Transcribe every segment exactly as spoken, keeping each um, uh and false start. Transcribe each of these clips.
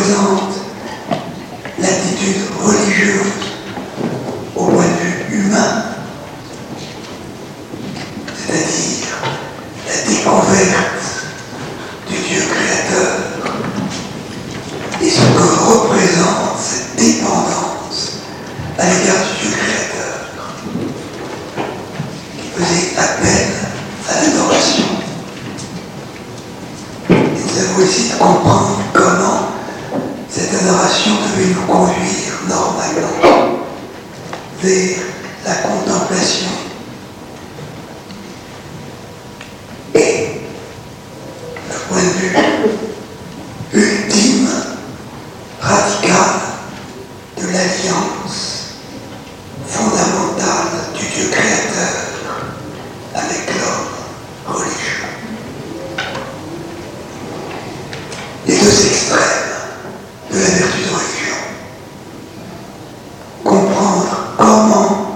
représente l'attitude religieuse au point de vue humain, c'est-à-dire la découverte du Dieu créateur et ce que représente cette dépendance à l'égard du Dieu créateur qui faisait appel à l'adoration. Et nous avons essayé de comprendre comment cette adoration devait nous conduire normalement vers la contemplation et le point de vue ultime, radical de l'alliance fondamentale du Dieu créateur avec l'homme religieux. Les deux extrêmes de la vertu de religion. Comprendre comment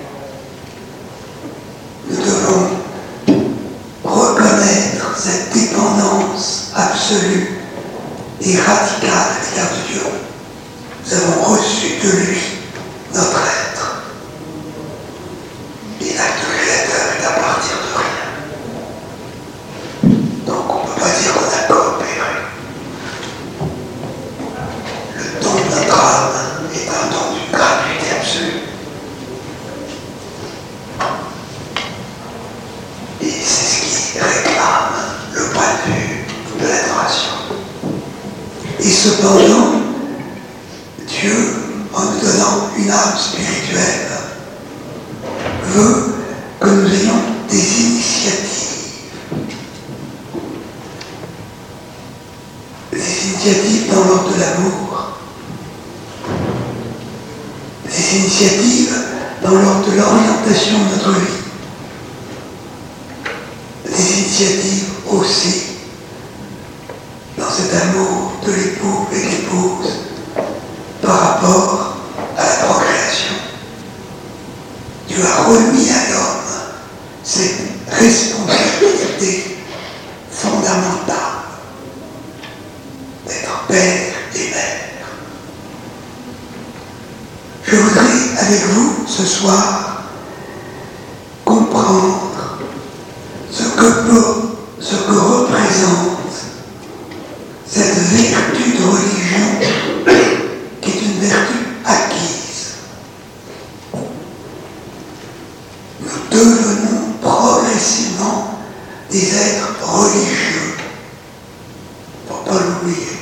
nous devons reconnaître cette dépendance absolue et radicale à l'égard de Dieu. Nous avons reçu de lui notre être. Et l'acte créateur est à partir de rien. Donc on ne peut pas dire qu'on a coopéré. Le don de notre âme est un don d'une gratuité absolue. Et c'est ce qui réclame le point de vue de l'adoration. Et cependant, Dieu, en nous donnant une âme spirituelle, veut que nous ayons des initiatives. Des initiatives dans l'ordre de l'amour. Des initiatives dans l'ordre de l'orientation de notre vie. Des initiatives aussi dans cet amour de l'époux et de l'épouse par rapport à la procréation. Dieu a remis à l'homme cette responsabilité fondamentale d'être père et mère. Je voudrais avec vous ce soir comprendre ce que peut, ce que représente cette vertu de religion qui est une vertu acquise. Nous devenons progressivement des êtres religieux. Il ne faut pas l'oublier.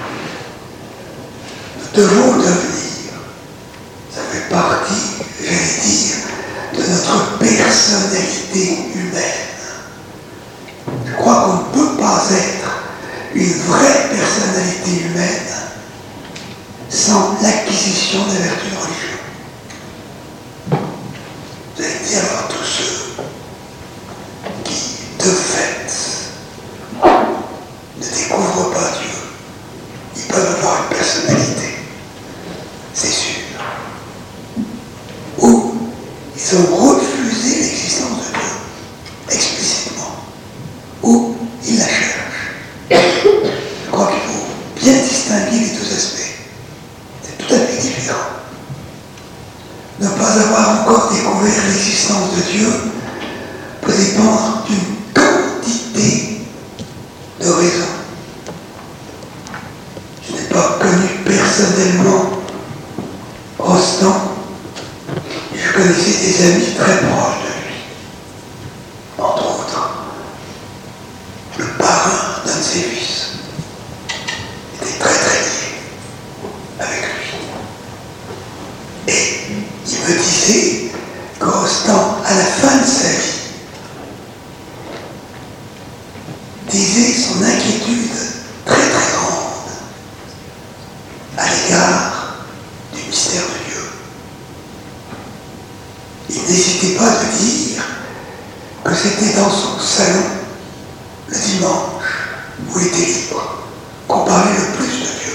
Nous devons devenir. Ça fait partie, j'allais dire, de notre personnalité humaine. Je crois qu'on ne peut pas être une vraie personnalité humaine sans l'acquisition des vertus de religion. Vous allez dire alors tous ceux qui, de fait, ne découvrent pas Dieu, ils peuvent avoir une personnalité, c'est sûr. Ou ils ont refusé l'existence de Dieu, explicitement. Ou ils la cherchent. Je crois qu'il faut bien distinguer les deux aspects. C'est tout à fait différent. Ne pas avoir encore découvert l'existence de Dieu peut dépendre d'une quantité de raisons. Je n'ai pas connu personnellement Rostand, mais je connaissais des amis très proches de lui. Entre autres, le parrain d'un de ses fils était très très lié avec lui. Et il me disait que Rostand, à la fin de sa vie, disait son inquiétude très très grande à l'égard du mystère de Dieu. Il n'hésitait pas de dire que c'était dans son salon le dimanche où il était libre qu'on parlait le plus de Dieu.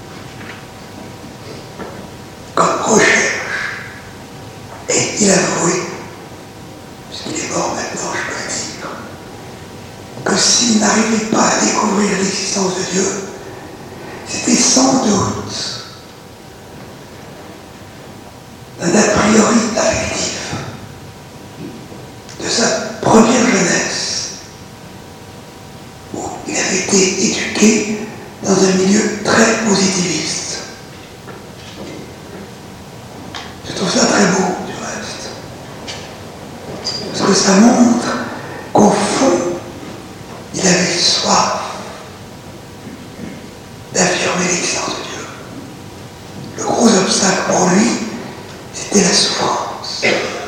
Comme recherche. Et il a avoué, puisqu'il est mort maintenant, je peux le dire, que s'il n'arrivait pas à découvrir l'existence de Dieu, c'était sans sans doute d'un a priori affectif de sa première jeunesse, où il avait été éduqué dans un milieu très positiviste. Je trouve ça très beau, du reste, parce que ça montre qu'au fond, il avait soif d'affirmer l'existence de Dieu. Le gros obstacle pour lui, c'était la souffrance.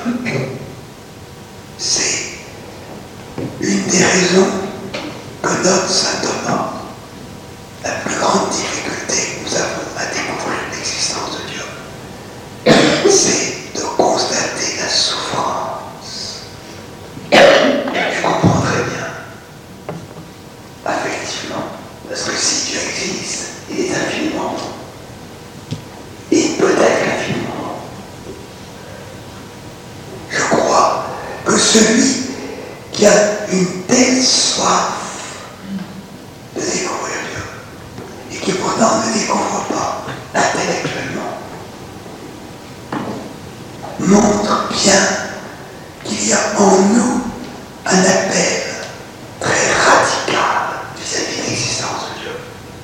C'est une des raisons que note saint Thomas. La plus grande difficulté que nous avons à découvrir l'existence de Dieu, c'est de constater la souffrance. Je comprends très bien, affectivement, parce que si Dieu existe, il est infiniment bon. Et il peut être infiniment bon. Je crois que celui qui a une telle soif de découvrir Dieu, et qui pourtant ne découvre pas intellectuellement, montre bien qu'il y a en nous un appel très radical vis-à-vis de l'existence de Dieu.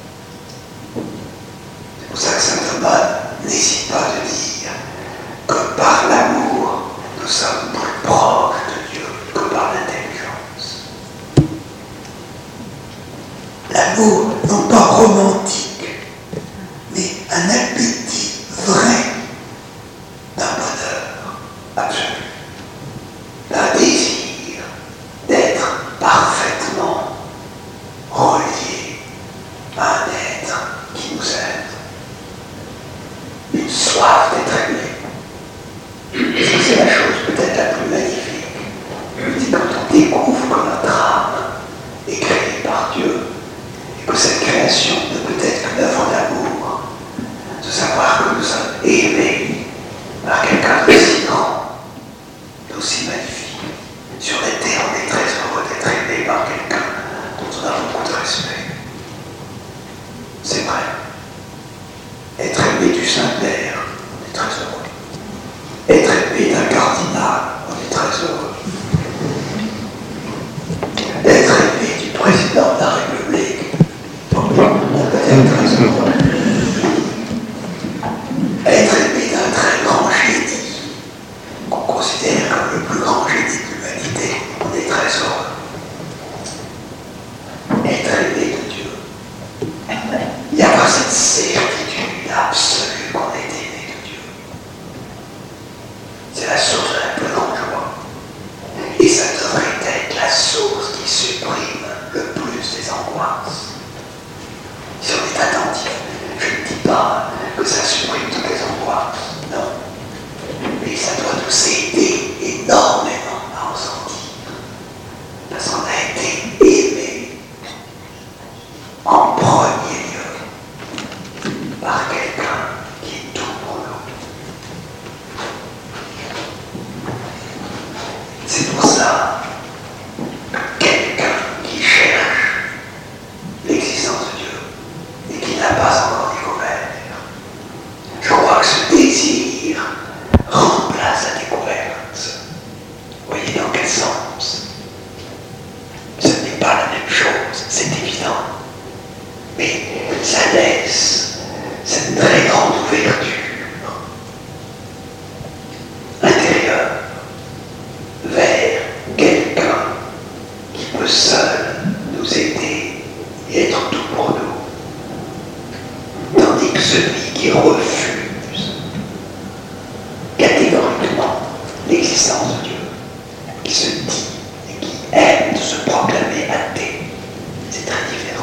C'est pour ça que saint Thomas n'hésite pas de dire que par l'amour, nous sommes plus proches de Dieu que par l'intelligence. L'amour, non pas romantique, mais un appétit vrai d'un bonheur absolu, d'un désir d'être parfaitement relié à un être qui nous aime, une soif d'être aimé. C'est la chose peut-être la plus magnifique. C'est quand on découvre que notre âme est créée par Dieu et que cette création ne peut être qu'une œuvre d'amour, de savoir que nous sommes aimés par quelqu'un d'aussi grand, d'aussi magnifique. Sur la terre, on est très heureux d'être aimé par quelqu'un dont on a beaucoup de respect. C'est vrai. Être aimé du Saint-Père, on est très heureux. Être aimé d'un cardinal, on est très heureux. Être aimé du président de la République, on peut être très heureux. Être aimé d'un très grand génie, qu'on considère comme le plus grand génie de l'humanité, on est très heureux. Être aimé de Dieu, y avoir cette certitude absolue qu'on est aimé de Dieu, c'est la source de la plus grande joie. Et ça devrait être la source qui supprime le plus des angoisses. Si on est attentif, je ne dis pas que ça supprime toutes les angoisses, non. Mais ça doit nous aider énormément à en sortir. Parce qu'on a été aimé en premier lieu par quelqu'un qui est tout pour nous. C'est pour ça que quelqu'un qui cherche l'existence de Dieu et qui n'a pas encore découvert, je crois que ce désir remplace la découverte. Vous voyez dans quel sens? Ce n'est pas la même chose, c'est évident. Mais ça laisse cette très grande ouverture intérieure vers quelqu'un qui peut seul nous aider et être tout pour nous. Tandis que celui qui refuse catégoriquement l'existence de Dieu, qui se dit et qui aime de se proclamer athée, c'est très différent.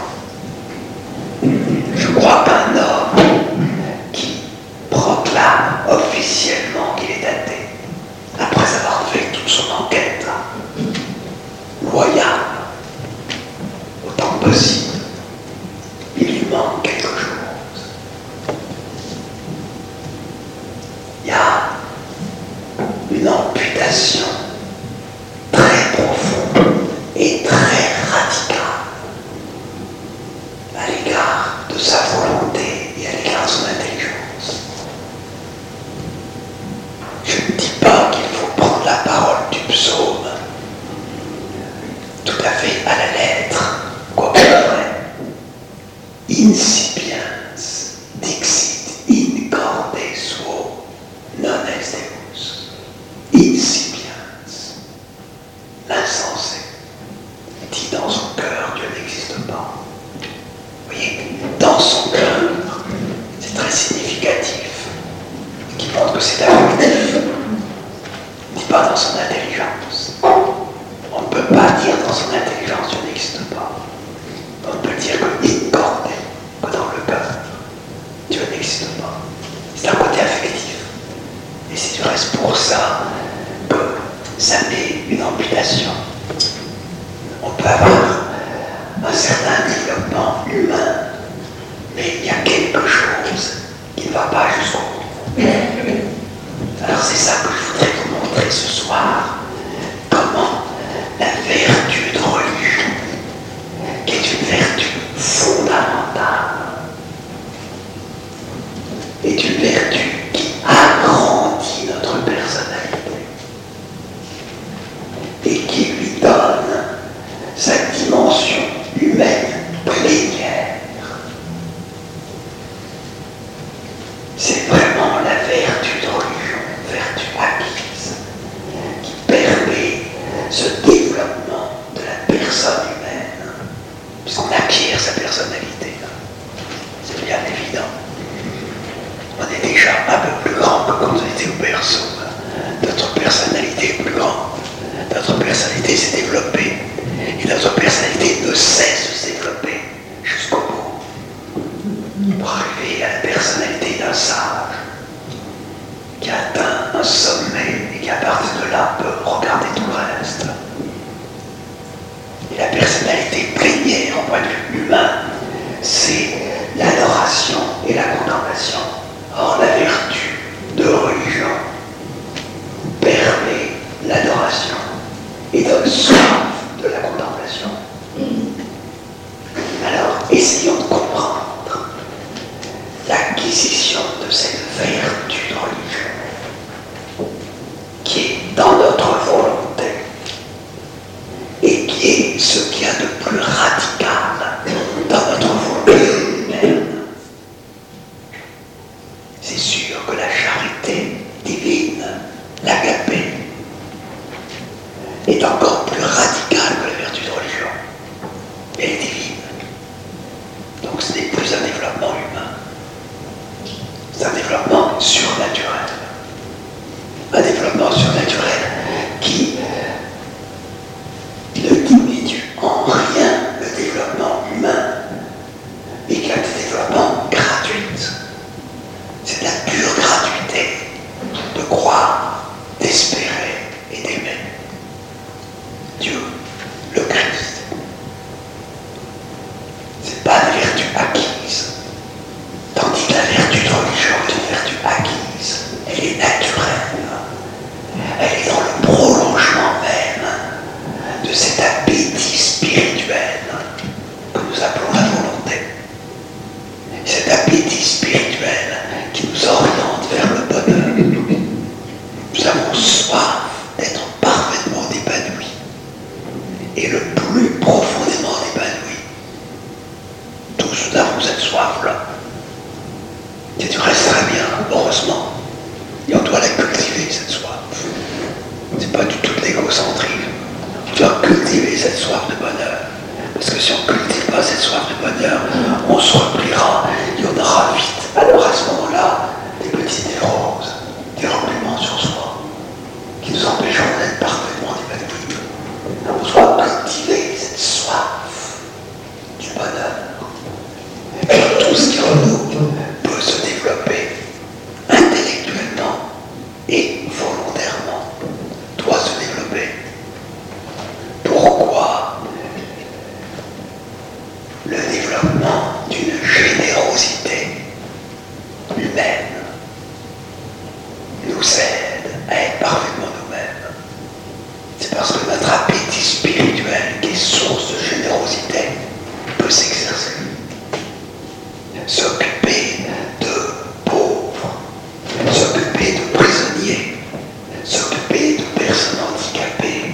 Je crois qu'un homme qui proclame officiellement qu'il est athée, après avoir fait toute son enquête loyale, autant que possible, il lui manque quelque chose. Il y a une amputation très pour ça que ça met une amputation. On peut avoir un certain développement humain, mais il y a quelque chose qui ne va pas jusqu'au bout. Alors c'est ça que je voudrais vous montrer ce soir, comment la vertu de religion, qui est une vertu fondamentale, est une vertu qui agrandit notre personnalité et qui lui donne sa dimension humaine plénière. C'est vraiment la vertu de religion, vertu acquise, qui permet ce développement de la personne humaine, puisqu'on acquiert sa personnalité. C'est bien évident. On est déjà un peu plus grand que quand on était au berceau. Notre personnalité est plus grande. Notre personnalité s'est développée. Et notre personnalité ne cesse de se développer jusqu'au bout. Pour arriver à la personnalité d'un sage qui a atteint un sommet et qui, à partir de là, peut regarder tout le reste. Et la personnalité plénière, en point de vue humain, c'est l'adoration et la contemplation. Or, la vertu de religion permet l'adoration et donne soif de la contemplation. Alors, essayons de comprendre l'acquisition de cette vertu de religion qui est dans notre volonté et qui est ce qu'il y a de plus radical dans notre volonté humaine. C'est sûr que la charité divine, l'agapé, est encore plus radicale que la vertu de religion. Elle est divine. Donc ce n'est plus un développement humain. C'est un développement surnaturel. Un développement surnaturel qui ne diminue en rien le développement humain, mais qui a un développement gratuit. C'est de la pure gratuité de croire, d'espérer et d'aimer Dieu, le Christ. C'est pas une vertu acquise, tandis que la vertu de religion est une vertu acquise. Elle est naturelle. Elle est dans le prolongement même de cet appétit spirituel que nous appelons la volonté. Cet appétit spirituel qui nous oriente vers le bonheur. Nous avons soif d'être parfaitement épanouis et le plus profondément épanouis. Tous nous avons cette soif-là. Et du reste très bien, heureusement. Et on doit la cultiver, cette soif. C'est pas du tout de l'égocentrisme. On doit cultiver cette soif de bonheur. Parce que si on ne cultive pas cette soif de bonheur, on se repliera et on aura vite, alors à ce moment-là, des petites névroses, des repliements sur soi, qui nous empêcheront d'être parfaitement épanouis. On doit cultiver cette soif du bonheur. Et tout ce qui en nous peut se développer intellectuellement et volontairement, doit se développer. Pourquoi le développement d'une générosité humaine nous aide à être parfaitement nous-mêmes? C'est parce que notre appétit spirituel, qui est source de générosité, peut s'exercer. S'occuper de pauvres, s'occuper de prisonniers, s'occuper de personnes handicapées,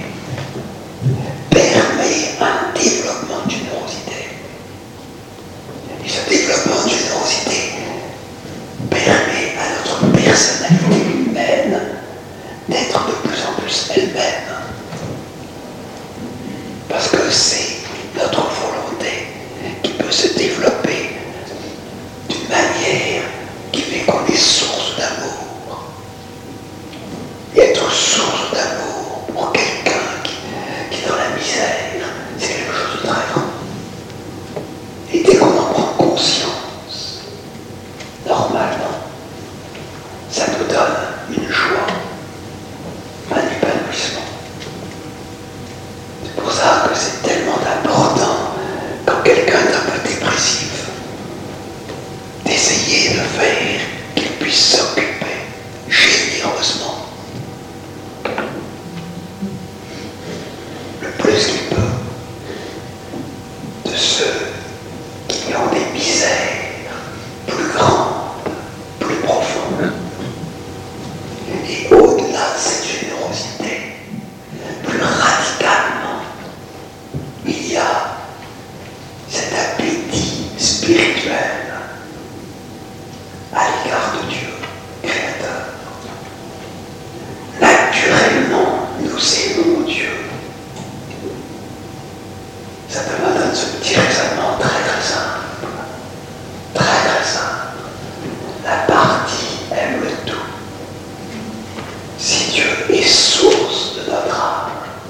permet un développement de générosité. Et ce développement de générosité permet à notre personnalité humaine d'être de plus en plus elle-même. Parce que c'est notre volonté qui peut se développer d'une manière qui fait qu'on est source d'amour. Et être source d'amour pour quelqu'un qui, qui est dans la misère, c'est quelque chose de très grand. Et dès qu'on en prend conscience, normalement, ça nous donne une joie et le faire qu'il puisse s'occuper généreusement, le plus qu'il peut, de ceux qui ont des misères plus grandes, plus profondes. Et au-delà de cette générosité, plus radicalement, il y a cet appétit spirituel à l'égard de Dieu, Créateur. Naturellement, nous aimons Dieu. Ça demande un petit raisonnement très très simple. Très très simple. La partie aime le tout. Si Dieu est source de notre âme,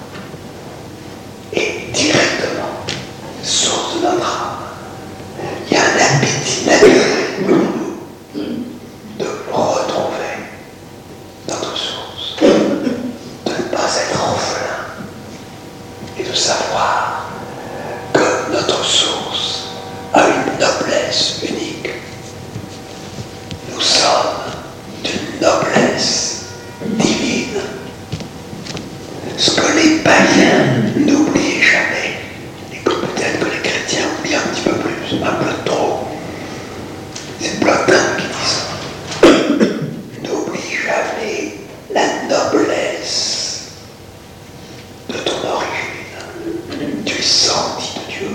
et directement source de notre âme, il y a un appétit naturel pour nous de retrouver notre source, de ne pas être orphelin et de savoir que notre source a une noblesse unique. Nous sommes d'une noblesse divine. Ce que les païens n'oublient jamais, et que peut-être que les chrétiens oublient un petit peu plus, un peu trop. C'est Plotin qui dit ça. N'oublie jamais la noblesse de ton origine. Tu es sorti de Dieu.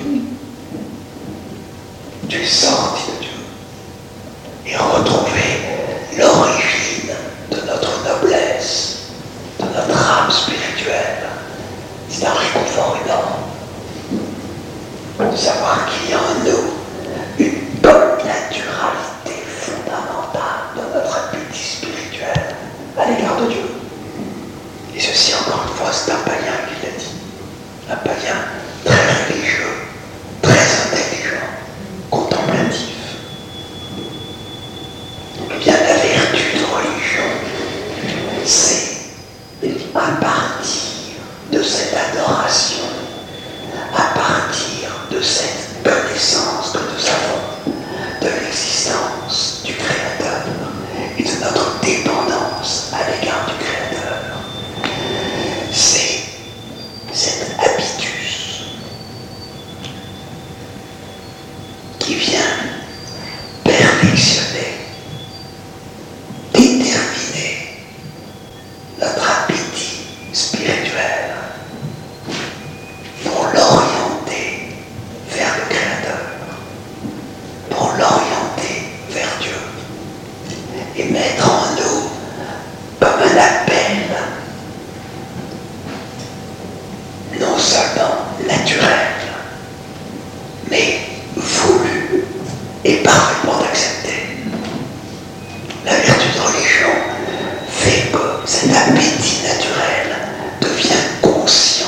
Tu es sorti de Dieu. Et retrouver l'origine de notre noblesse, de notre âme spirituelle, c'est un réconfort énorme de savoir qu'il y a en nous une connaturalité fondamentale de notre appétit spirituel à l'égard de Dieu. Et ceci, encore une fois, c'est un païen qui l'a dit. Un païen très religieux, très intelligent, contemplatif. Eh bien, la vertu de religion, c'est à partir de cette adoration, à partir de cette connaissance que nous avons de l'existence du Créateur et de notre dépendance à l'égard du Créateur, c'est cet habitus qui vient perfectionner, déterminer notre appétit spirituel pour l'orienter vers le Créateur, pour l'orienter vers Dieu et mettre en nous comme un appel non seulement naturel, mais voulu et parfaitement accepté. La vertu de religion fait que cet appétit naturel devient conscient.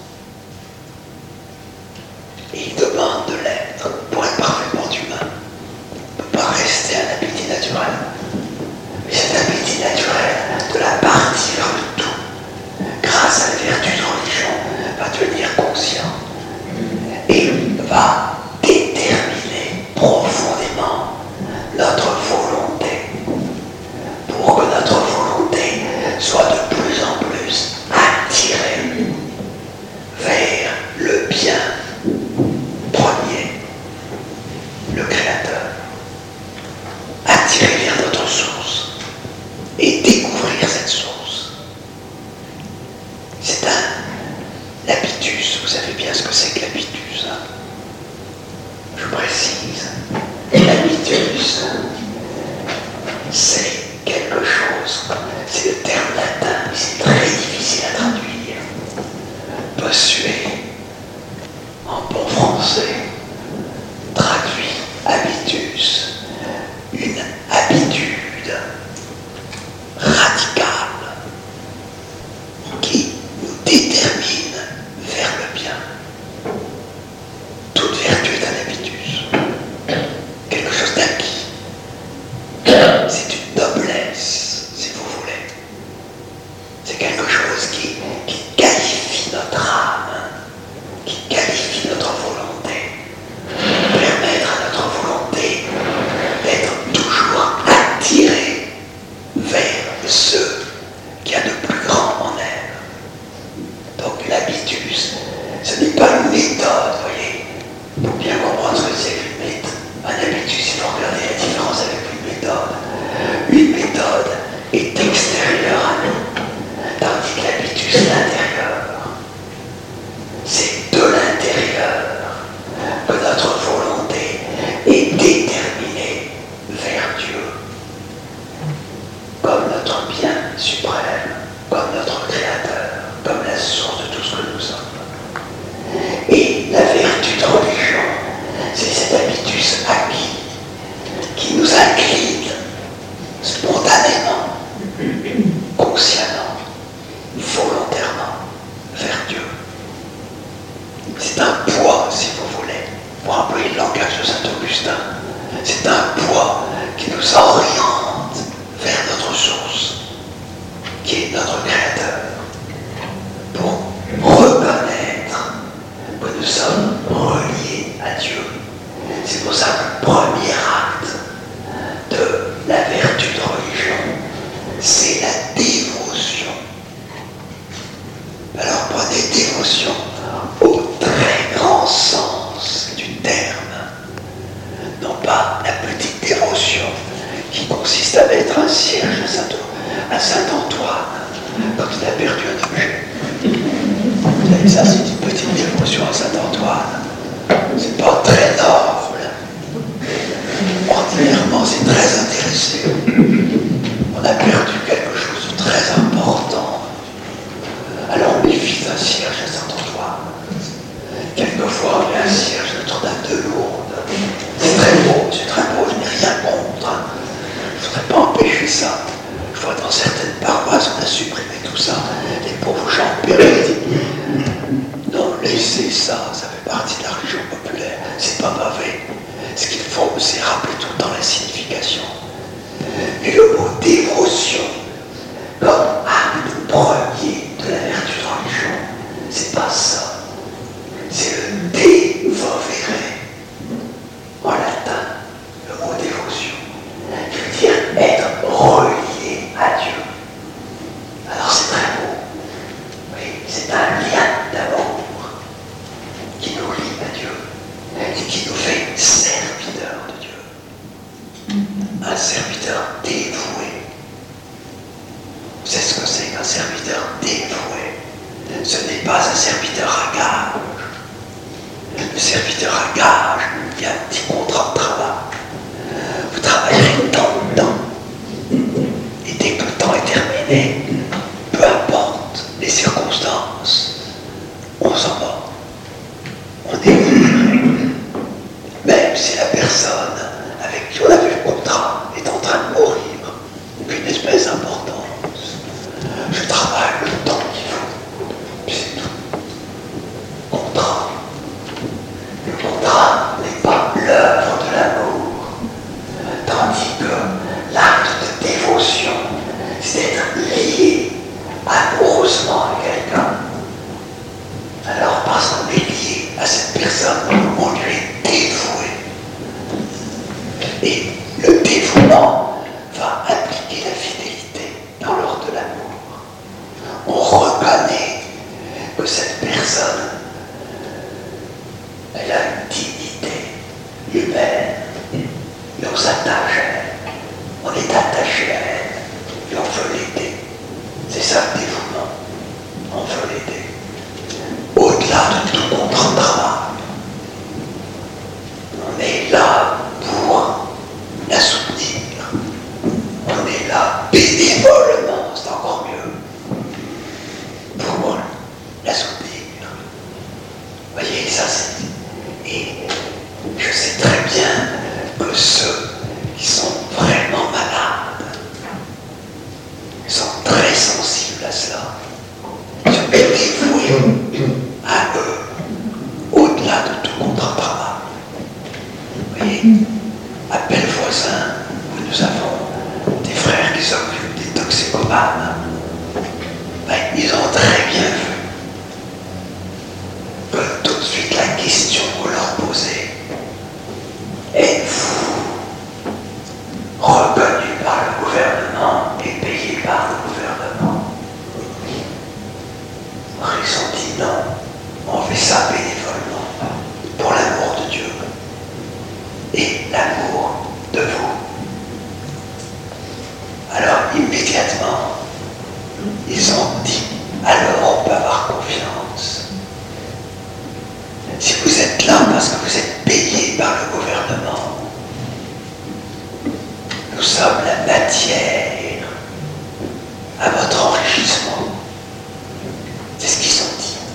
Et il demande de l'être pour être parfaitement humain. Il ne peut pas rester un appétit naturel. Mais cet appétit naturel de la partie vers le tout, grâce à la vertu de religion, va devenir conscient et va déterminer profondément notre volonté pour que notre volonté soit de plus en plus attirée vers le bien premier, le Créateur, attirée vers notre source et découvrir cette source. C'est un habitus, vous savez bien ce que c'est que l'habitus, hein? Je précise, l'habitus, c'est quelque chose, c'est le terme latin, mais c'est très difficile à traduire. Bossuet, en bon français, traduit habitus, une habitude radicale qui nous détermine vers le bien. Toute vertu est un habitus, quelque chose d'acquis. C'est une noblesse, si vous voulez. C'est quelque chose qui, qui qualifie notre âme, qui qualifie notre volonté, permettre à notre volonté d'être toujours savait être un cierge à Saint- à Saint-Antoine quand il a perdu un objet. Vous savez, ça, c'est une petite dévotion à Saint-Antoine. C'est pas très noble. Ordinairement, c'est très intéressé. On a perdu quelque chose de très important. Alors on évite un cierge à Saint-Antoine. Quelquefois, on met un cierge à Notre-Dame de Lourdes. C'est très beau, c'est très beau, je n'ai rien contre. Je ne voudrais pas empêcher ça. Je vois dans certaines paroisses, on a supprimé tout ça. Les pauvres gens perdus. Non, laissez ça, ça fait partie de la religion populaire. C'est pas mauvais. Ce qu'il faut, c'est rappeler tout le temps la signification. Et le mot dévotion, comme acte premier de la vertu de religion, c'est pas ça. C'est le dévovere. En latin, le mot dévotion, qui veut dire être relié à Dieu. Alors c'est très beau. Oui, c'est un lien d'amour qui nous lie à Dieu et qui nous fait serviteurs de Dieu. Un serviteur dévoué. Vous savez ce que c'est qu'un serviteur dévoué? Ce n'est pas un serviteur à gage. Le serviteur à gage, il y a un petit contrat de travail. Vous travaillerez tant de temps. Et dès que le temps est terminé, peu importe les circonstances, on s'en va. On est libéré. Même si la personne avec qui on avait le contrat est en train de mourir, aucune espèce d'importance. Je travaille le temps qu'il faut. Puis c'est tout. Contrat. Le contrat n'est pas l'œuvre de l'amour. Tandis que l'acte de dévotion, c'est d'être lié amoureusement à quelqu'un. Alors, parce qu'on est lié à cette personne, on lui est dévoué. Et le dévouement va impliquer la fidélité dans l'ordre de l'amour. On reconnaît que cette personne, elle a une dignité humaine, et on s'attache à elle, on est attaché à elle, et on veut l'aider. C'est ça le dévouement, on veut l'aider. Au-delà de tout contrat de travail, on est là pour la soutenir. On est là bénévolement, c'est encore mieux, pour la soutenir. Vous voyez, ça c'est... Et je sais très bien que ceux qui sont vraiment malades sont très sensibles à cela. Ils sont dévoués à eux, au-delà de tout contrat de travail. Vous voyez, à Bellevoisin, où nous avons des frères qui s'occupent des toxicomanes, ben, ils ont très bien vu que tout de suite la question qu'on leur posait, êtes-vous reconnu par le gouvernement et payé par le gouvernement? Alors ils ont dit non, on fait ça bénévolement, pour l'amour de Dieu et l'amour de vous. Alors immédiatement, ils ont dit, alors on peut avoir confiance. Si vous êtes là parce que vous êtes payé par le gouvernement, nous sommes la matière à votre enrichissement. C'est ce qu'ils ont dit.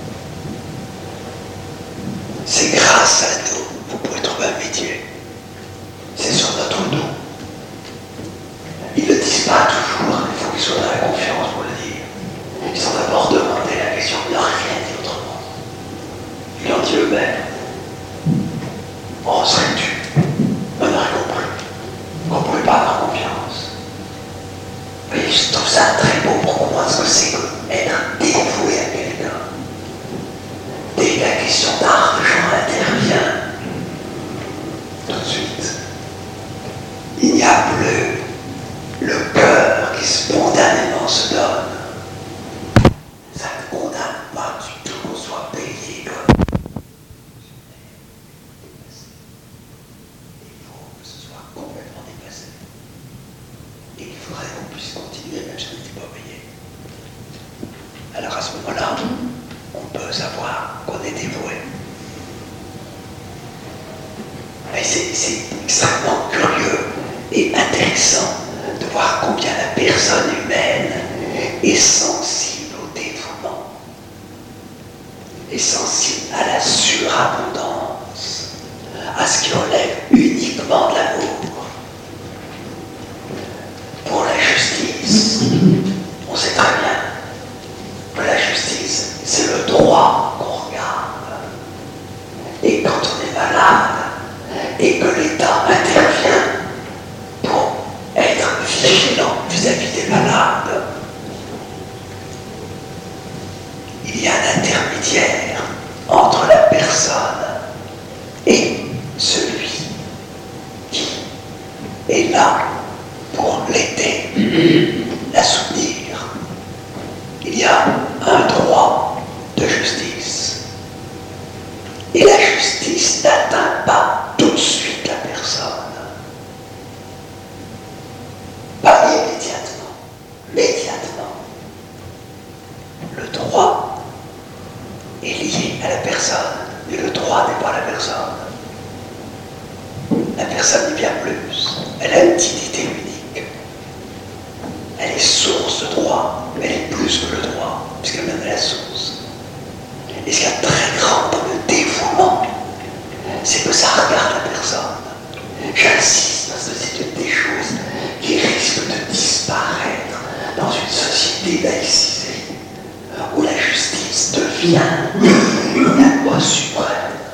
C'est grâce à nous que vous pouvez trouver un métier. C'est sur notre dos. Ils ne le disent pas toujours, il faut qu'ils soient dans la confiance pour le dire. Ils ont d'abord demandé la question, ils n'ont rien dit autrement. Ils l'ont dit eux-mêmes. Oh, serais-tu? On aurait compris. On ne pouvait pas avoir confiance. Mais je trouve ça très beau pour comprendre ce que c'est que être dévoué à quelqu'un. Dès que la question d'argent intervient, tout de suite, il n'y a plus le cœur qui spontanément se donne. Ça ne condamne pas du tout qu'on soit payé comme. Il faut que ce soit complètement dépassé. et qu'il faudrait qu'on puisse continuer même si on n'était pas payé. Alors à ce moment-là, on peut savoir qu'on est dévoué. Mais c'est, c'est extrêmement curieux et intéressant de voir combien la personne humaine est sensible au dévouement, est sensible à la surabondance, à ce qui relève uniquement de l'amour. Pour la justice, on sait très bien que la justice, c'est le droit qu'on regarde. Et quand on est malade, et que l'État intervient pour être vigilant vis-à-vis des malades, il y a un intermédiaire entre la personne et celui qui est là pour l'aider, la soutenir. Il y a un droit de justice. Et la justice n'atteint pas tout de suite la personne. Pas immédiatement, immédiatement. Le droit est lié à la personne, mais le droit n'est pas la personne. La personne est bien plus. Elle a une dignité unique. Elle est source de droit, mais elle est plus que le droit, puisqu'elle-même est la source. Et ce qu'il y a de très grand dans le dévouement, c'est que ça regarde la personne. J'insiste parce que c'est une des choses qui risquent de disparaître dans une société laïcisée, où la justice devient la loi suprême.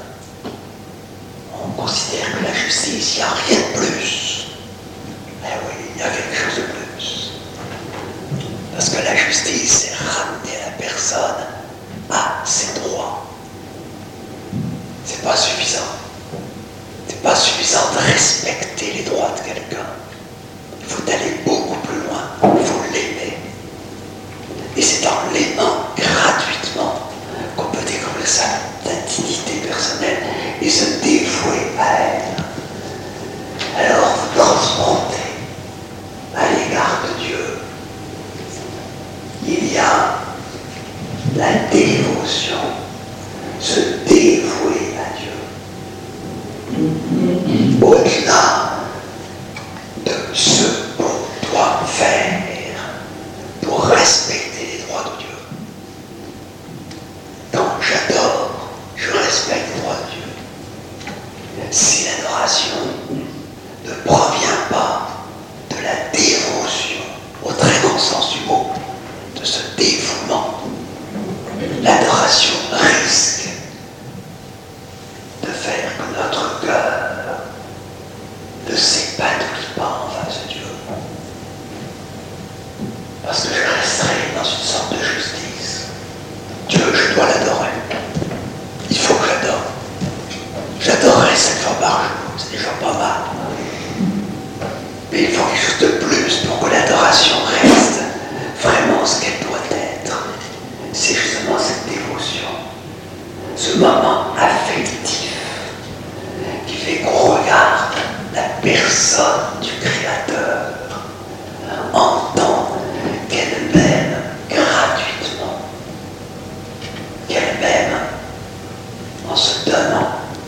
On considère que la justice, il n'y a rien de plus. Eh oui, il y a quelque chose de plus. Parce que la justice, c'est ramener la personne à ses droits. C'est pas suffisant. C'est pas suffisant de respecter les droits de quelqu'un. Il faut aller beaucoup plus loin. Il faut l'aimer. Et c'est en l'aimant gratuitement qu'on peut découvrir sa dignité personnelle et se dévouer à elle. Alors vous transportez à l'égard de Dieu. Il y a la dévotion, se dévouer à Dieu. Au-delà de ce qu'on doit faire pour respecter les droits de Dieu. Quand j'adore, je respecte les droits de Dieu. Si l'adoration ne provient pas de la dévotion, au très grand sens du mot, de ce dévouement, l'adoration risque de faire que notre cœur ne s'épanouit pas en face de Dieu. Parce que je resterai dans une sorte de justice. Dieu, je dois l'adorer. Il faut que j'adore. J'adorerai cette fois par jour, c'est déjà pas mal. Mais il faut quelque chose de plus pour que l'adoration reste vraiment ce qu'elle doit être. C'est justement cette dévotion, ce moment affectif qui fait qu'on regarde la personne du Créateur en tant qu'elle m'aime gratuitement, qu'elle m'aime en se donnant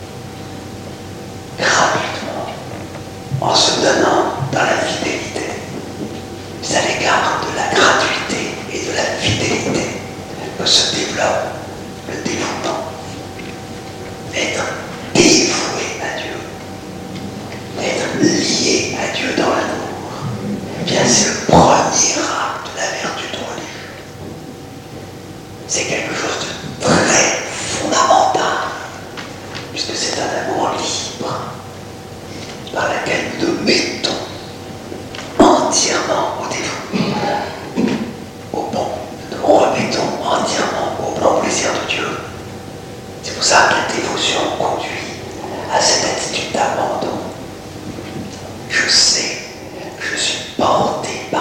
gratuitement, en se donnant dans la fidélité. C'est à l'égard de la gratuité et de la fidélité que se développe le dévouement. Être dévoué à Dieu, être lié à Dieu dans l'amour, bien c'est le premier acte de la vertu de religion. C'est quelque chose de très fondamental, puisque c'est un amour libre, par lequel nous nous mettons entièrement au dévouement, au bon, nous nous remettons entièrement au bon plaisir de Dieu. C'est pour ça que la dévotion conduit à cette attitude d'abandon. Je sais que je suis porté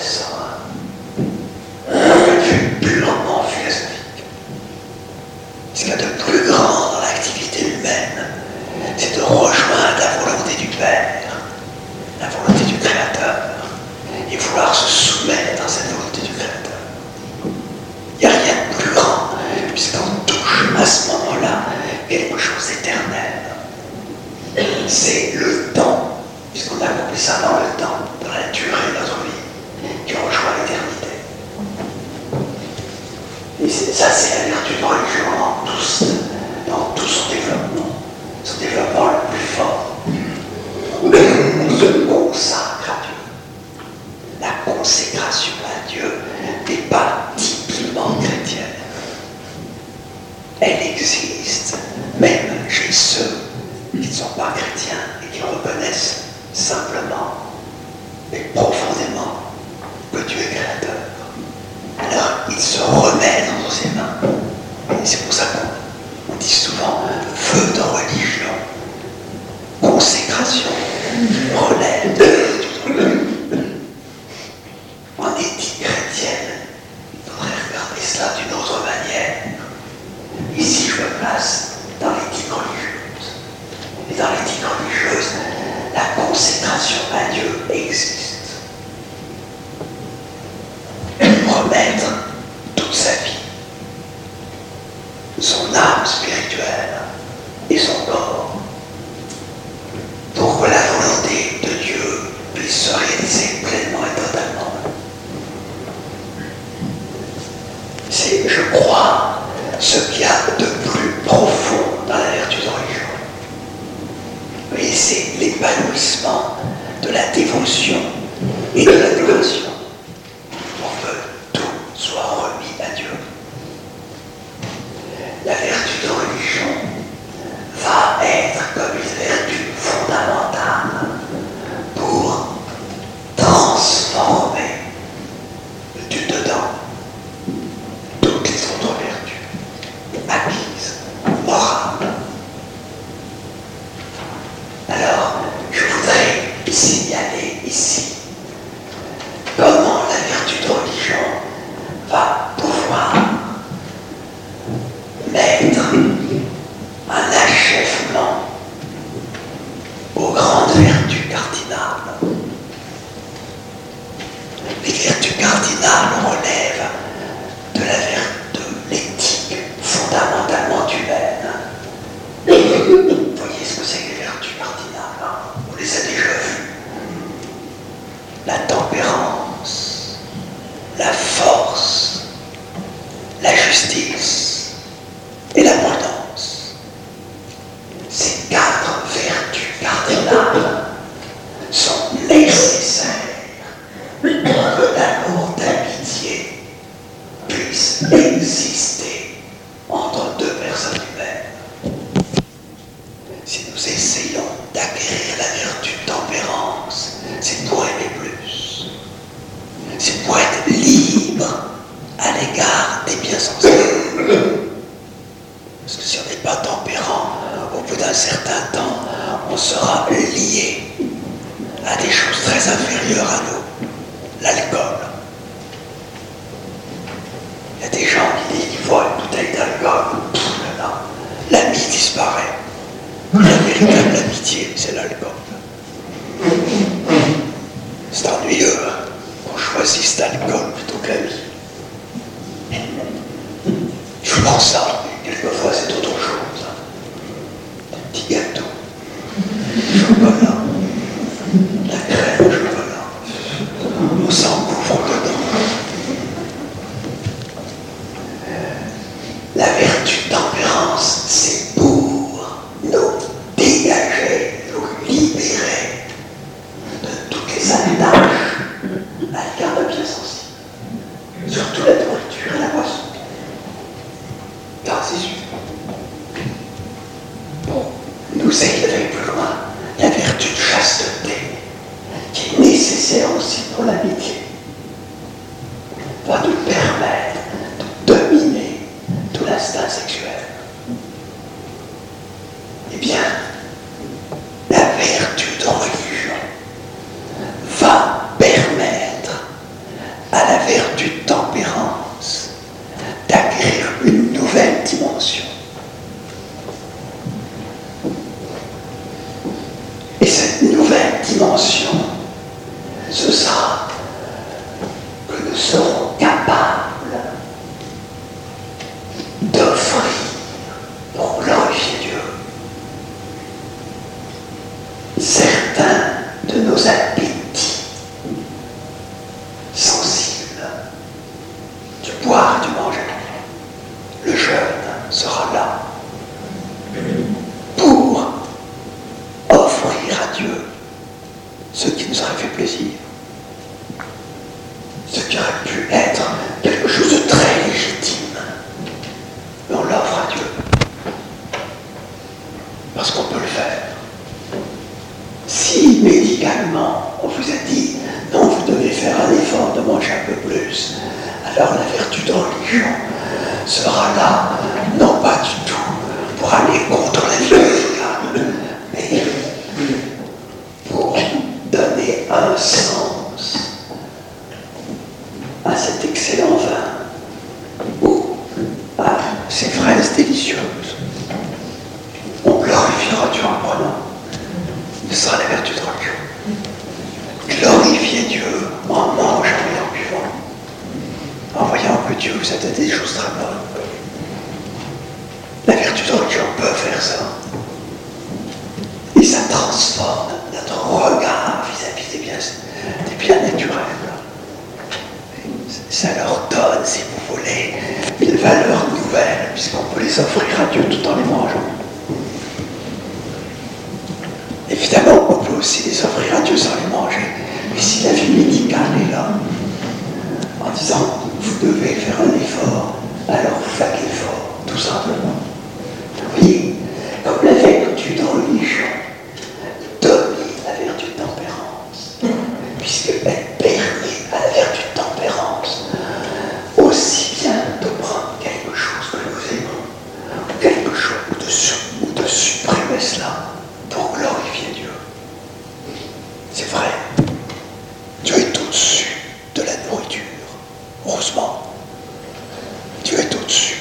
intéressant, d'un point de vue purement philosophique. Ce qu'il y a de plus grand dans l'activité humaine, c'est de rejoindre la volonté du Père, la volonté du Créateur, et vouloir se soumettre à cette volonté du Créateur. Il n'y a rien de plus grand, puisqu'on touche à ce moment-là quelque chose d'éternel. C'est le temps, puisqu'on accomplit ça dans le temps, dans la durée de notre vie, qui rejoint l'éternité. Et ça, c'est la vertu de religion dans, tous, dans tout son développement, son développement le plus fort. On se consacre à Dieu. La consécration à Dieu n'est pas typiquement chrétienne. Elle existe même chez ceux qui ne sont pas chrétiens et qui reconnaissent simplement et profondément que Dieu est créateur. Alors il se remet entre ses mains. Et c'est pour ça qu'on dit souvent feu de religion, consécration, relève de en éthique chrétienne. Il faudrait regarder cela d'une autre manière. Ici je me place dans l'éthique religieuse. Et dans l'éthique religieuse, la consécration à Dieu existe. Remettre toute sa vie, son âme spirituelle et son corps, pour que la volonté de Dieu puisse se réaliser pleinement et totalement. C'est, je crois, ce qu'il y a de plus profond dans la vertu de religion. Et c'est l'épanouissement de la dévotion et de l'adoration. Soit remis à Dieu. La vertu de religion va être comme une vertu fondamentale pour transformer du dedans toutes les autres vertus acquises, morales. Alors, je voudrais signaler ici comment la vertu de religion va pouvoir mettre un achèvement aux grandes vertus cardinales. Les vertus cardinales relèvent de la vertu, de l'éthique fondamentalement humaine. Vous voyez ce que c'est que les vertus cardinales, hein? On les a déjà vues. La tempérance, la force, la justice et l'abondance. Ces quatre vertus cardinales sont nécessaires pour que l'amour d'amitié puisse exister entre deux personnes humaines. Si nous essayons d'acquérir la vertu de tempérance, c'est pour aimer plus. C'est pour être libre à l'égard des biens sensibles. Parce que si on n'est pas tempérant, au bout d'un certain temps, on sera lié à des choses très inférieures à nous. L'alcool. Il y a des gens qui disent qu'il faut une bouteille d'alcool. L'ami disparaît. La véritable amitié, c'est l'alcool. C'est ennuyeux, hein, qu'on choisisse l'alcool plutôt que la vie. Je pense ça, mais quelquefois c'est autre chose. Hein. Des petits gâteaux, chocolat, la crème au chocolat. On s'engouffre dedans. La vertu de tempérance, c'est pour nous dégager, nous libérer de toutes les attaches à l'égard de biens sensibles, surtout la nourriture et la boisson. Car c'est sûr. Pour nous élever plus loin, la vertu de chasteté, qui est nécessaire aussi pour l'amitié, va nous permettre de dominer tout l'instinct sexuel. Eh bien, la vertu de religion va permettre ce qui aurait pu être quelque chose de très légitime. Mais on l'offre à Dieu. Parce qu'on peut le faire. Si médicalement on vous a dit non, vous devez faire un effort de manger un peu plus, alors la vertu de religion sera là, non pas du tout pour aller contre la vie médicale, mais pour donner un sens à cet excellent vin ou à ces fraises délicieuses. On glorifiera Dieu en prenant. Ce sera la vertu de religion. Glorifier Dieu en mangeant et en buvant, en voyant que Dieu vous a donné des choses très bonnes. La vertu de religion peut faire ça. Et ça transforme notre regard vis-à-vis des biens, des biens naturels. Ça leur donne, si vous voulez, une valeur nouvelle, puisqu'on peut les offrir à Dieu tout en les mangeant. Évidemment, on peut aussi les offrir à Dieu sans les manger. Mais si la vie médicale est là, en disant, vous devez faire un effort, alors vous faites l'effort, tout simplement. Vous voyez, comme la vertu de religion domine la vertu de tempérance, puisqu'elle permet à la vertu de tempérance aussi bien de prendre quelque chose que nous aimons, ou quelque chose, ou de, ou de supprimer cela pour glorifier Dieu. C'est vrai. Dieu est au-dessus de la nourriture. Heureusement. Dieu est au-dessus.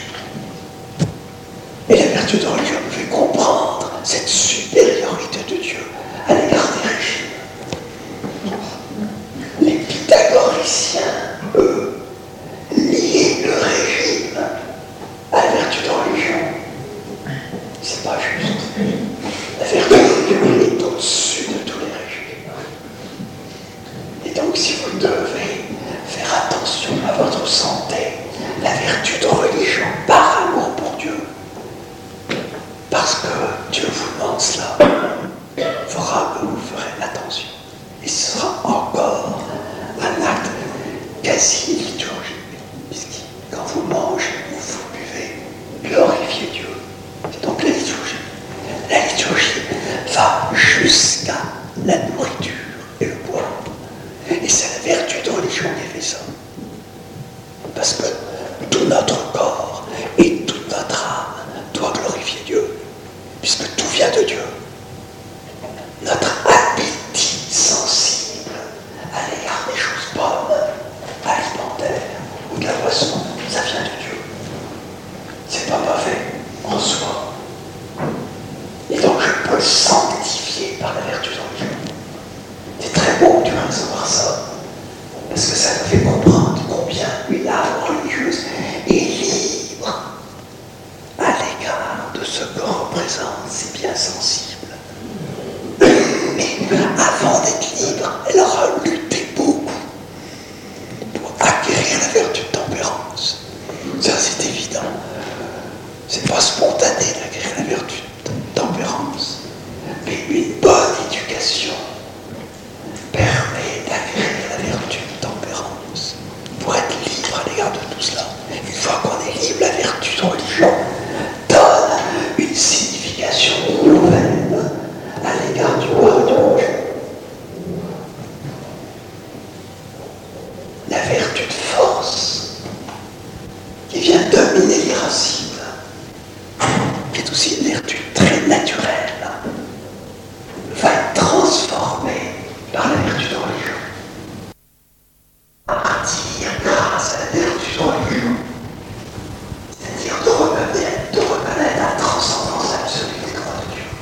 Et la vertu de religion nous fait comprendre cette supériorité de Dieu à l'égard des régimes. Les pythagoriciens, eux, liaient le régime à la vertu de religion. C'est pas juste. La vertu de religion est au-dessus de tous les régimes. Et donc, si vous devez faire attention à votre santé, la vertu de religion, par amour pour Dieu, parce que Dieu vous demande cela, fera que vous ferez attention. Et ce sera encore un acte quasi liturgique, puisque quand vous mangez ou vous buvez, glorifiez Dieu. C'est donc la liturgie. La liturgie va jusqu'à la nourriture et le bois. Et c'est la vertu de religion qui fait ça. Parce que tout notre corps et toute notre âme doit glorifier Dieu, puisque tout vient de Dieu. Notre appétit sensible à l'égard des choses bonnes, alimentaires ou de la boisson, ça vient de Dieu. C'est pas mauvais en soi. Et donc je peux le sanctifier par la vertu de religion. C'est très beau du moins de savoir ça, parce que ça nous fait comprendre combien une âme religieuse est libre à l'égard de ce que représente ces biens sensibles. Mais avant d'être libre, elle aura lutté beaucoup pour acquérir la vertu de tempérance. Ça, c'est évident. C'est pas spontané d'acquérir la vertu de tempérance, mais une bonne éducation permet d'acquérir la vertu de tempérance pour être libre à l'égard de tout cela. Une fois qu'on est libre, la vertu de religion donne une signification nouvelle à l'égard du boire et du manger. La vertu de force qui vient dominer l'irascible, qui est aussi une vertu très naturelle, va être transformée par la vertu de religion. À partir, grâce à la vertu de religion, c'est-à-dire de reconnaître, de reconnaître la transcendance absolue des droits de Dieu.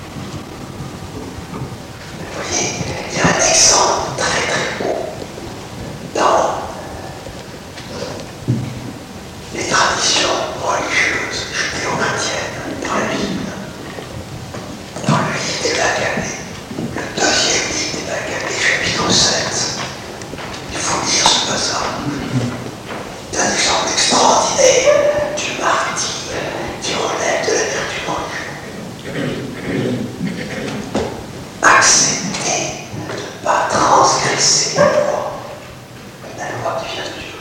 Vous voyez, il y a un exemple très très beau dans les traditions religieuses judéo-chrétiennes, dans la Bible. loi qui vient de Dieu.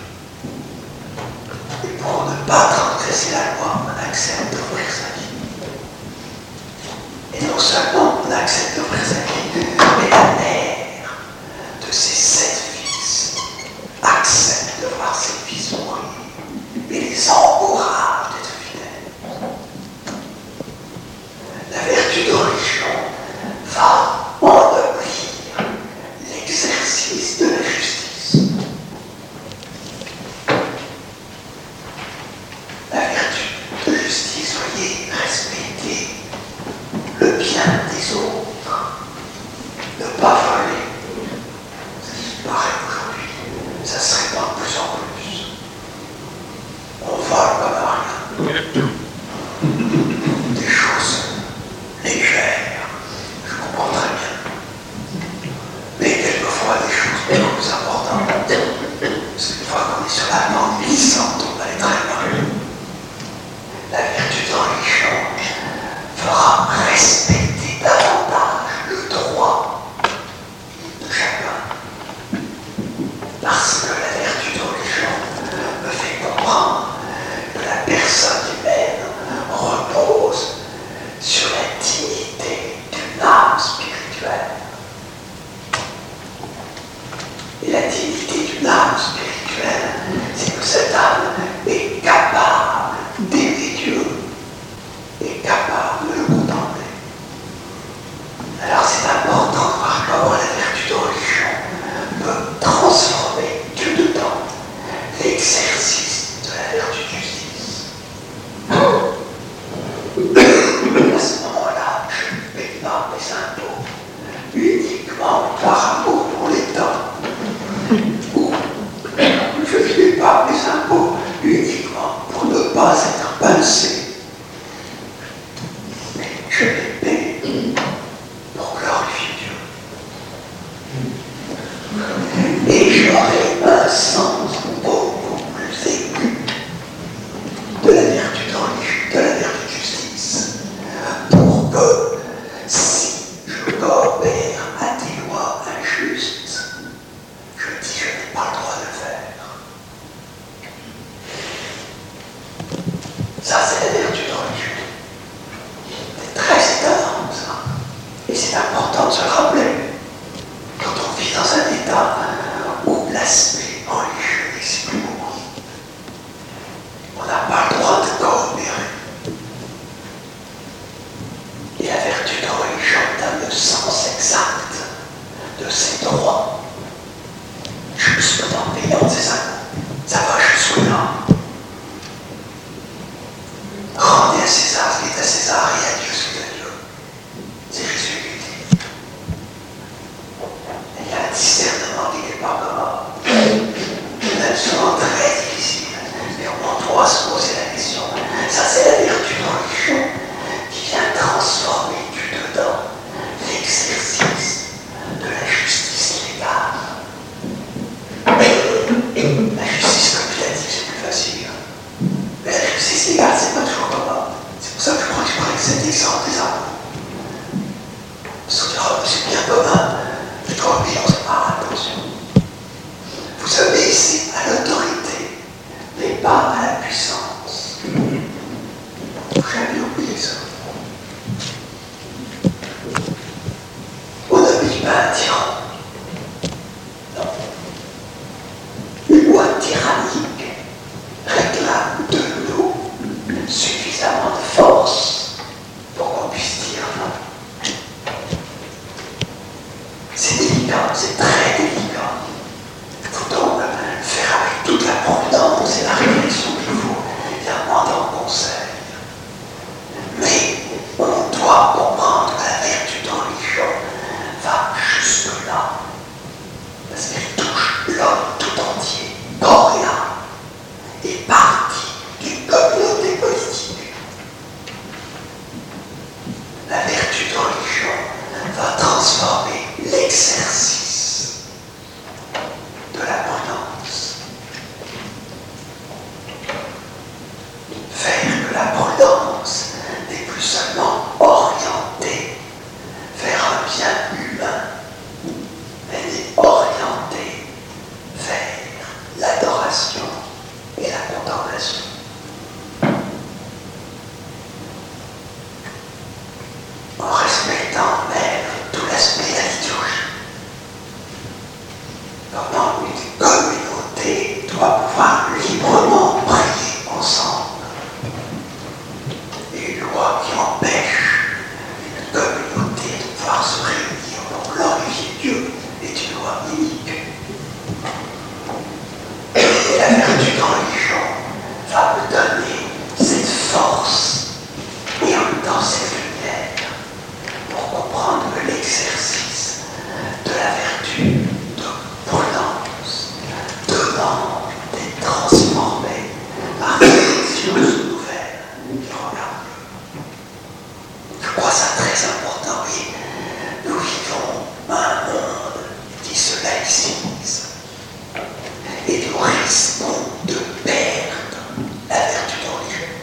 Et pour ne pas transgresser la loi, on accepte d'offrir sa vie. Et non seulement on accepte d'offrir sa vie, mais la mère de ses sept fils accepte de voir ses fils mourir et les encourage d'être fidèles. La vertu de religion va ennoblir l'exercice de la justice. La vertu de justice, voyez, respecter le bien des autres, ne pas voler. Ça qui paraît aujourd'hui, ça se répand de plus en plus. On vole comme rien. Des choses légères, je comprends très bien. Mais quelquefois des choses beaucoup plus importantes. Parce qu'une fois qu'on est sur la pente glissante, on va aller très loin. La vertu de religion fera respecter davantage le droit de chacun. Parce que la vertu de religion me fait comprendre que la personne humaine repose sur la dignité d'une âme spirituelle. Et la dignité d'une âme spirituelle, c'est que cette âme est capable d'aimer Dieu, est capable de le contempler. Alors c'est important de voir comment la vertu de religion peut transformer Dieu dedans l'exercice de la vertu de justice. À ce moment-là, je ne paie pas mes impôts uniquement par amour pour l'État. Ou je ne paie pas mes impôts uniquement pour ne pas être pincé. Mais je les paie pour glorifier Dieu. Et j'aurai un sens beaucoup plus aigu de la vertu de religion, de la vertu de justice, pour que si je coopère à des lois injustes, je dis je n'ai pas le droit de le faire. Ça, c'est la vertu de religion. C'est très étonnant, ça. Et c'est important de se rappeler quand on vit dans un état où l'aspect religieux explose. On n'a pas le droit de coopérer. Et la vertu de religion donne le sens exact de ses droits. Jusque dans le payant de ses impôts. Ça va jusque-là. Rendez à César ce qui est à César et à Dieu ce qui est à Dieu. C'est Jésus qui dit. Il y a un discernement qui n'est pas commun. C'est souvent très difficile. Mais on doit se poser la question. Ça, c'est la vertu de religion qui vient transformer du dedans l'exercice de la justice légale. La justice, comme je l'ai dit, c'est plus facile. Mais la justice légale, c'est pas toujours commun. C'est pour ça que je crois que je prends cet exemple des impôts. Parce qu'on dira, c'est bien commun, je dois obéir, c'est pas attention. Vous obéissez à l'autorité, mais pas à la puissance. Vous jamais oublié ça. On n'obéit pas à un tyran. Non. Une loi tyrannique réclame de nous suffisamment de force pour qu'on puisse dire non. C'est délicat, c'est très délicat. Il faut donc faire avec toute la prudence et la réflexion qu'il faut, et la moindre conseil. Mais on doit comprendre que la vertu de religion va jusque-là, parce qu'elle touche l'homme tout entier, corps et âme, et partie d'une communauté politique. La vertu de religion va transformer l'exercice de la prudence doit pouvoir librement prier ensemble. Et une loi qui empêche une communauté de pouvoir se réunir pour glorifier Dieu est une loi unique. Et la vertu de religion va me donner cette force et en même temps cette lumière pour comprendre que l'exercice de la vertu de prudence demande d'être transformé par une conscience nouvelle qui regarde Dieu. Je crois ça très important et nous vivons un monde qui se laïcise et nous risquons de perdre la vertu de religion.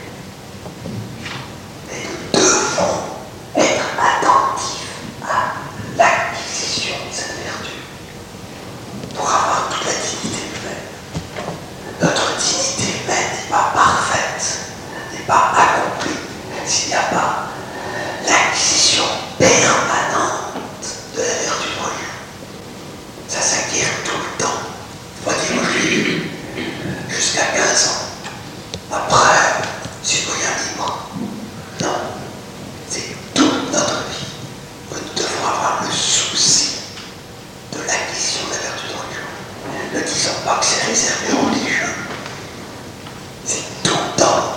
Et nous devons être attentifs à l'acquisition de cette vertu pour avoir toute la dignité humaine. Notre dignité humaine n'est pas parfaite, n'est pas accomplie s'il n'y a pas l'acquisition permanente de la vertu de religion. Ça s'acquiert tout le temps. Moi, dis-moi, j'ai lu jusqu'à quinze ans. Après, citoyen libre. Non. C'est toute notre vie que nous devons avoir le souci de l'acquisition de la vertu de religion. Ne disons pas que c'est réservé aux religieux. C'est tout le temps.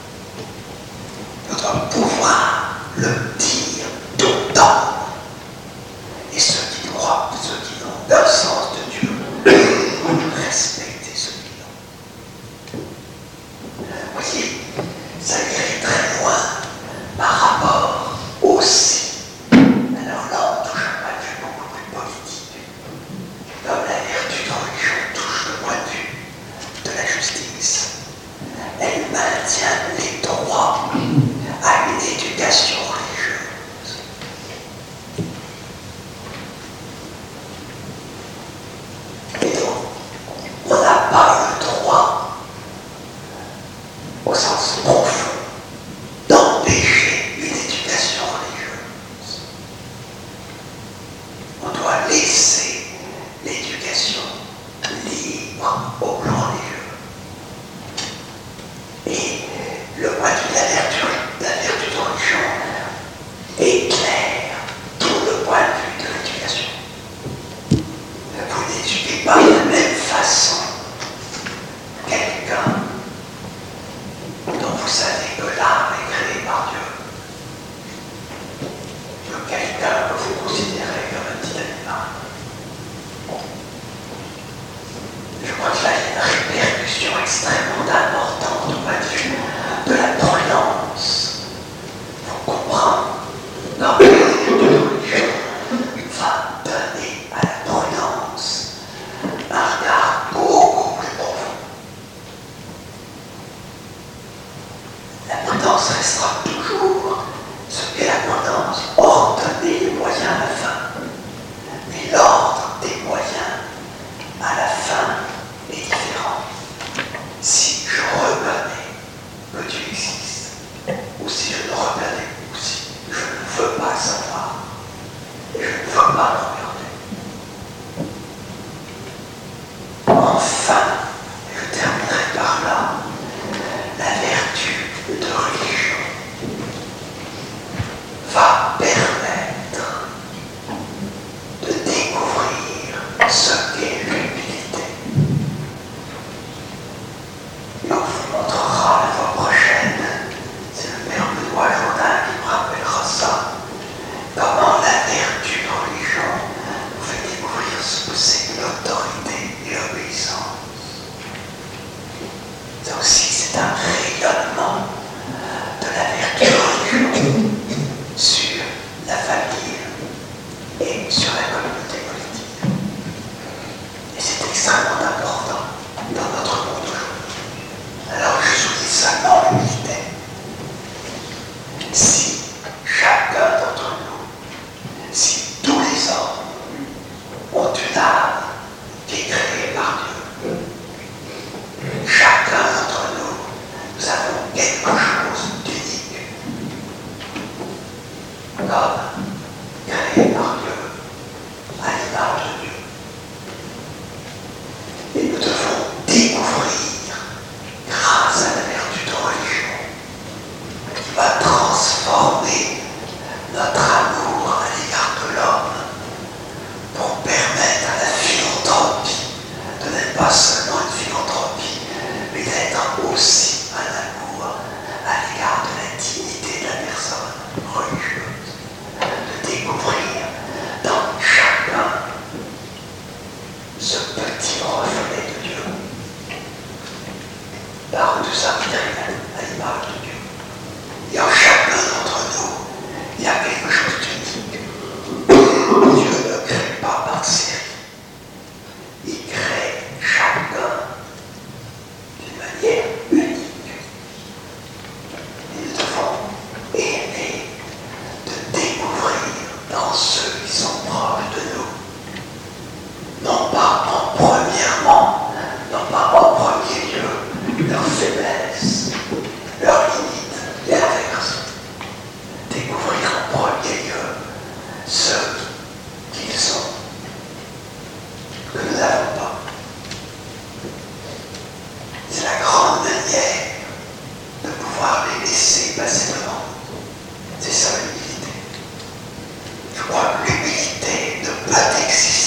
On doit pouvoir le dire tout le temps. Et ceux qui croient, ceux qui ont le sens de Dieu, respecter ceux qui l'ont. Vous voyez, ça irait très loin par rapport aussi. Alors là, on touche un point de vue beaucoup plus politique. Comme la vertu de religion touche le point de vue de la justice, elle maintient les droits à une éducation religieuse. Et donc, on n'a pas le droit, au sens profond, d'empêcher une éducation religieuse. On doit laisser l'éducation libre au plan religieux. Et le point de vue de la vertu, de la vertu de religion éclaire tout le point de vue de l'éducation. Vous n'éduquez pas de la même façon quelqu'un dont vous savez que l'âme est créée par Dieu, que quelqu'un que vous considérez comme un petit animal. Je crois que là, il y a une répercussion extrêmement importante au point de vue de la prudence. Il faut comprendre dans la vertu de religion va donner à la prudence un regard beaucoup plus profond. La prudence restera toujours ce qu'est la prudence, ordonner les moyens à la fin. Mais l'ordre des moyens à la fin est différent. Si je reconnais que Dieu existe, ou si je le reconnais, ou si je ne veux pas savoir, et je ne veux pas le regarder. Enfin, et je terminerai par là, la vertu de religion va permettre de découvrir ce qu'est l'humilité. Et on vous montrera la fois prochaine, c'est le père Benoît Jourdain qui me rappellera ça, comment la vertu de religion nous fait découvrir ce que c'est l'autorité et l'obéissance. Ça aussi, c'est un rayonnement de la vertu de religion sur la famille et sur la communauté politique. Et c'est extrêmement important dans notre monde aujourd'hui. Alors je souligne seulement l'unité. Si chacun d'entre nous, si tous les hommes ont une âme qui est créée par Dieu, chacun d'entre nous tout ça est à l'image de Dieu. Et en chacun d'entre nous, il y a quelque chose d'unique. Dieu ne crée pas par série. Il crée chacun d'une manière unique. Et nous devons aimer de découvrir dans ceux qui sont proches de nous, non pas en premièrement, non pas en premier lieu, leur faiblesse, leurs limites et l'inverse. Découvrir en premier lieu ceux qu'ils sont, que nous n'avons pas. C'est la grande manière de pouvoir les laisser passer devant. C'est ça l'humilité. Je crois que l'humilité ne peut exister